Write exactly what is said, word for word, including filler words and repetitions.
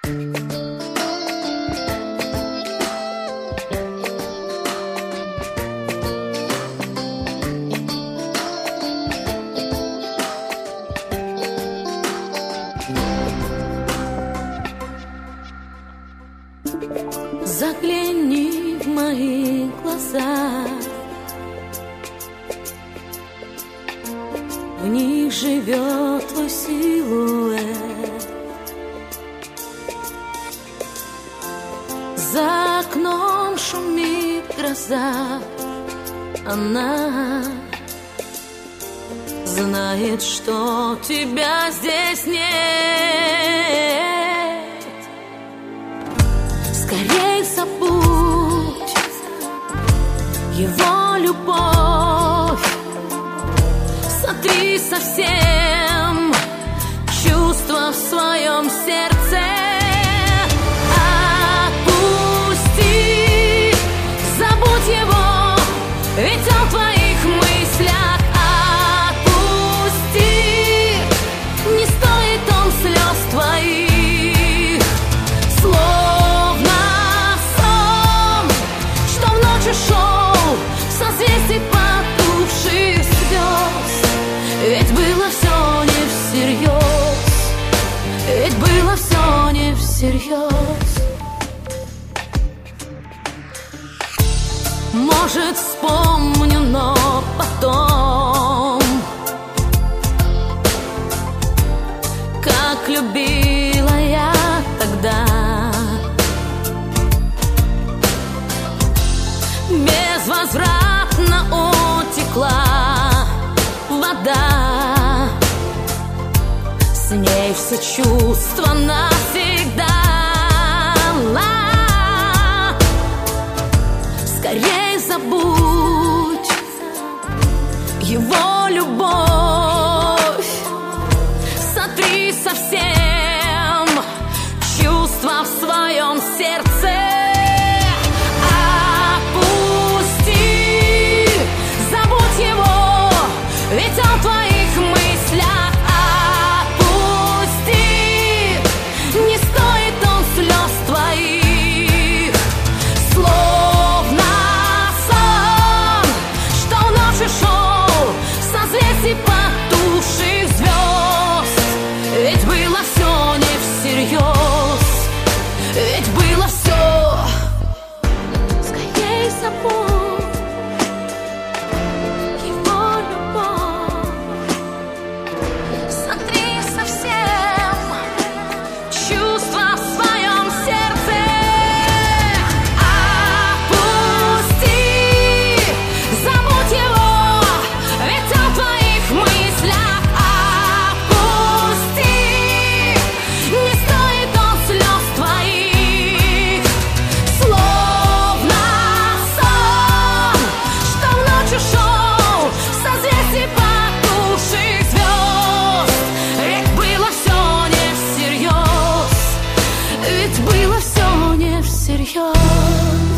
Загляни в мои глаза, в них живет твой силуэт. За окном шумит гроза, она знает, что тебя здесь нет. Скорей забудь его любовь, сотри совсем чувства в своем сердце. Отпусти, забудь его, ведь он в твоих мыслях. Отпусти, не стоит он слез твоих, словно сон, что в ночь ушел в созвездии потухших звезд. Ведь было все не всерьез, ведь было все не всерьез. Может, вспомню, но потом, как любила я тогда, безвозвратно утекла вода, с ней все чувства навсегда. Скорей забудь его любовь, сотри совсем чувства в своем сердце. Отпусти, забудь его, ведь он в твоих мыслях. Отпусти, не стоит он слез твоих, словно сон, что в ночь ушел в созвездии потухших звезд. Ведь было все не всерьез, ведь было все. Скорей забудь его любовь, сотри совсем чувства в своем сердце. Отпусти, забудь его, ведь он в твоих мыслях. Отпусти, не стоит он слез твоих, словно сон, что в ночь ушел в созвездии потухших звезд. Ведь было все не всерьез, ведь было все не всерьез.